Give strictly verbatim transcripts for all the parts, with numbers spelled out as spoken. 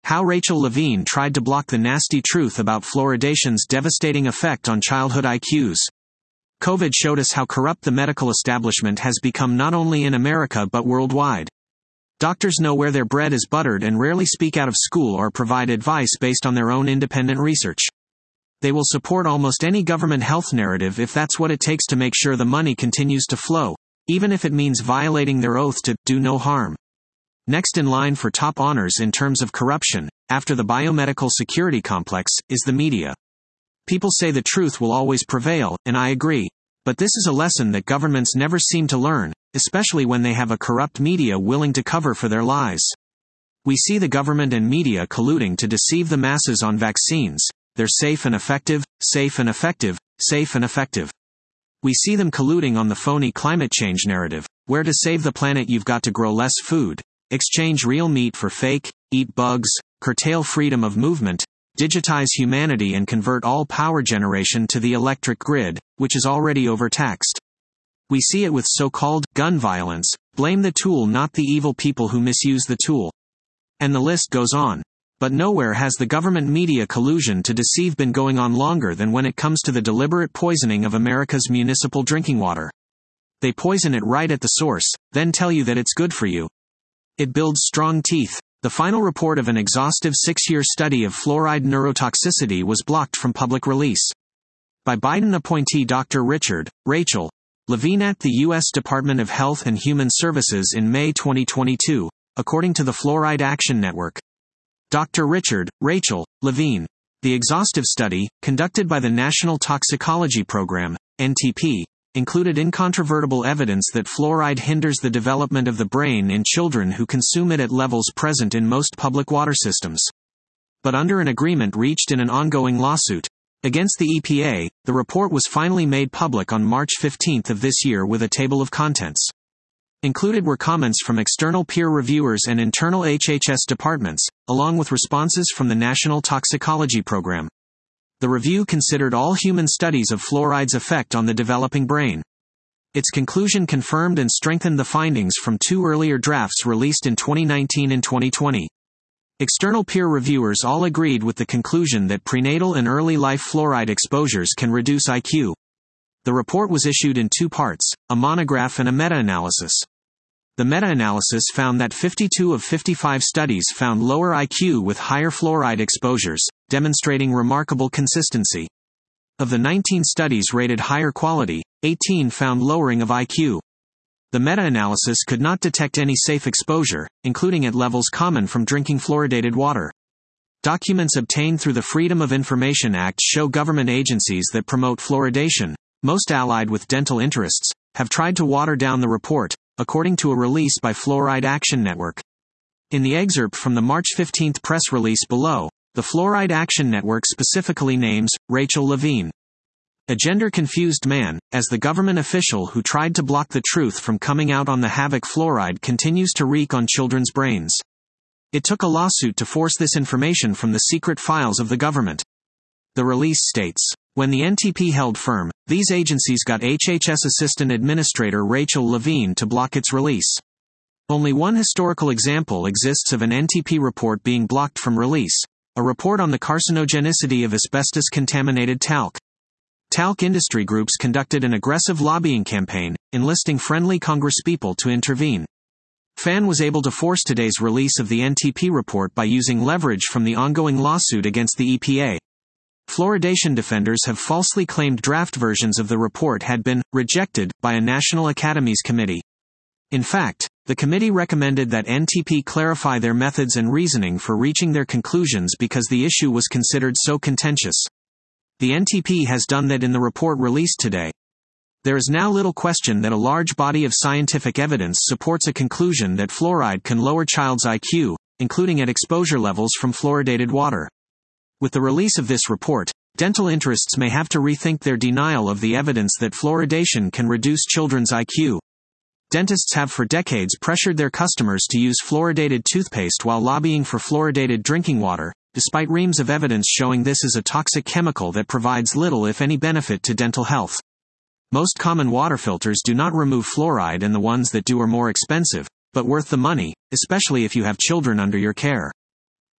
How Rachel Levine tried to block the nasty truth about fluoridation's devastating effect on childhood I Qs. COVID showed us how corrupt the medical establishment has become not only in America but worldwide. Doctors know where their bread is buttered and rarely speak out of school or provide advice based on their own independent research. They will support almost any government health narrative if that's what it takes to make sure the money continues to flow, even if it means violating their oath to do no harm. Next in line for top honors in terms of corruption, after the biomedical security complex, is the media. People say the truth will always prevail, and I agree. But this is a lesson that governments never seem to learn, especially when they have a corrupt media willing to cover for their lies. We see the government and media colluding to deceive the masses on vaccines. They're safe and effective, safe and effective, safe and effective. We see them colluding on the phony climate change narrative, where to save the planet you've got to grow less food, exchange real meat for fake, eat bugs, curtail freedom of movement, digitize humanity and convert all power generation to the electric grid, which is already overtaxed. We see it with so-called gun violence, blame the tool not the evil people who misuse the tool. And the list goes on. But nowhere has the government media collusion to deceive been going on longer than when it comes to the deliberate poisoning of America's municipal drinking water. They poison it right at the source, then tell you that it's good for you. It builds strong teeth. The final report of an exhaustive six-year study of fluoride neurotoxicity was blocked from public release. By Biden appointee Doctor Richard, Rachel, Levine at the U S Department of Health and Human Services in May twenty twenty-two, according to the Fluoride Action Network. Doctor Richard, Rachel, Levine. The exhaustive study, conducted by the National Toxicology Program, N T P, included incontrovertible evidence that fluoride hinders the development of the brain in children who consume it at levels present in most public water systems. But under an agreement reached in an ongoing lawsuit against the E P A, the report was finally made public on March fifteenth of this year with a table of contents. Included were comments from external peer reviewers and internal H H S departments, along with responses from the National Toxicology Program. The review considered all human studies of fluoride's effect on the developing brain. Its conclusion confirmed and strengthened the findings from two earlier drafts released in twenty nineteen and twenty twenty. External peer reviewers all agreed with the conclusion that prenatal and early life fluoride exposures can reduce I Q. The report was issued in two parts, a monograph and a meta-analysis. The meta-analysis found that fifty-two of fifty-five studies found lower I Q with higher fluoride exposures, demonstrating remarkable consistency. Of the nineteen studies rated higher quality, eighteen found lowering of I Q. The meta-analysis could not detect any safe exposure, including at levels common from drinking fluoridated water. Documents obtained through the Freedom of Information Act show government agencies that promote fluoridation, most allied with dental interests, have tried to water down the report, according to a release by Fluoride Action Network. In the excerpt from the March fifteenth press release below, the Fluoride Action Network specifically names Rachel Levine, a gender-confused man, as the government official who tried to block the truth from coming out on the havoc fluoride continues to wreak on children's brains. It took a lawsuit to force this information from the secret files of the government. The release states, when the N T P held firm, these agencies got H H S Assistant Administrator Rachel Levine to block its release. Only one historical example exists of an N T P report being blocked from release, a report on the carcinogenicity of asbestos-contaminated talc. Talc industry groups conducted an aggressive lobbying campaign, enlisting friendly congresspeople to intervene. F A N was able to force today's release of the N T P report by using leverage from the ongoing lawsuit against the E P A. Fluoridation defenders have falsely claimed draft versions of the report had been rejected by a National Academies Committee. In fact, the committee recommended that N T P clarify their methods and reasoning for reaching their conclusions because the issue was considered so contentious. The N T P has done that in the report released today. There is now little question that a large body of scientific evidence supports a conclusion that fluoride can lower child's I Q, including at exposure levels from fluoridated water. With the release of this report, dental interests may have to rethink their denial of the evidence that fluoridation can reduce children's I Q. Dentists have for decades pressured their customers to use fluoridated toothpaste while lobbying for fluoridated drinking water, despite reams of evidence showing this is a toxic chemical that provides little if any benefit to dental health. Most common water filters do not remove fluoride, and the ones that do are more expensive, but worth the money, especially if you have children under your care.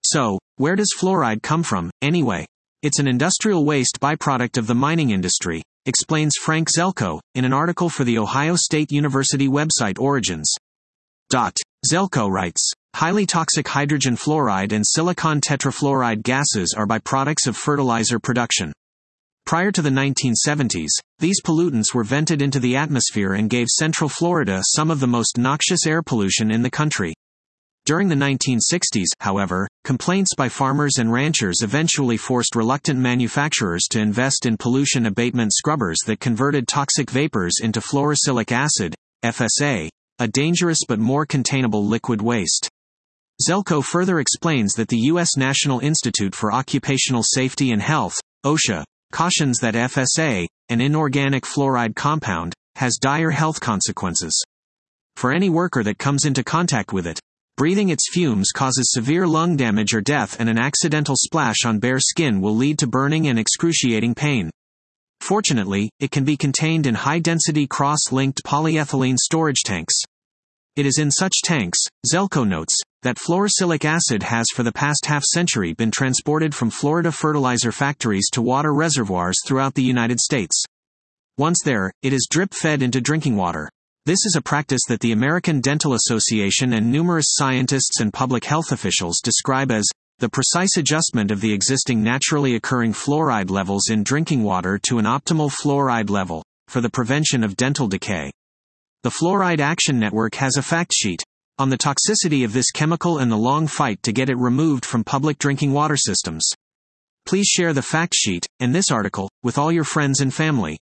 So, where does fluoride come from, anyway? It's an industrial waste byproduct of the mining industry, explains Frank Zelko, in an article for the Ohio State University website Origins. Zelko writes, highly toxic hydrogen fluoride and silicon tetrafluoride gases are byproducts of fertilizer production. Prior to the nineteen seventies, these pollutants were vented into the atmosphere and gave Central Florida some of the most noxious air pollution in the country. During the nineteen sixties, however, complaints by farmers and ranchers eventually forced reluctant manufacturers to invest in pollution abatement scrubbers that converted toxic vapors into fluorosilicic acid, F S A, a dangerous but more containable liquid waste. Zelko further explains that the U S National Institute for Occupational Safety and Health, OSHA, cautions that F S A, an inorganic fluoride compound, has dire health consequences for any worker that comes into contact with it. Breathing its fumes causes severe lung damage or death, and an accidental splash on bare skin will lead to burning and excruciating pain. Fortunately, it can be contained in high-density cross-linked polyethylene storage tanks. It is in such tanks, Zelko notes, that fluorosilicic acid has for the past half-century been transported from Florida fertilizer factories to water reservoirs throughout the United States. Once there, it is drip-fed into drinking water. This is a practice that the American Dental Association and numerous scientists and public health officials describe as the precise adjustment of the existing naturally occurring fluoride levels in drinking water to an optimal fluoride level, for the prevention of dental decay. The Fluoride Action Network has a fact sheet on the toxicity of this chemical and the long fight to get it removed from public drinking water systems. Please share the fact sheet, and this article, with all your friends and family.